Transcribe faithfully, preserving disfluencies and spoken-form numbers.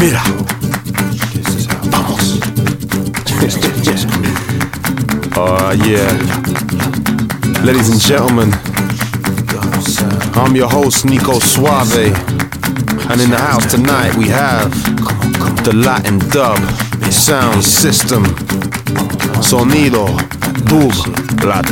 Mira, vamos. Oh yeah. Ladies and gentlemen, I'm your host Nico Suave, and in the house tonight we have the Latin dub sound system, sonido dub